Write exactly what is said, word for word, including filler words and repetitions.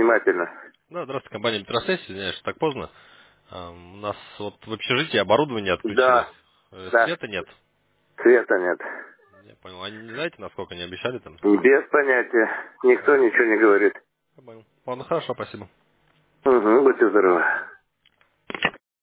внимательно. Да, здравствуйте, компания Метросессия, извиняюсь, что так поздно. А, У нас вот в общежитии оборудование отключилось. Да, Э, да, Света нет. цвета нет. Я понял. Они не знаете, насколько они обещали там? Без понятия. Никто Ага, ничего не говорит. я понял. Ладно, хорошо, спасибо. Угу, будьте здоровы.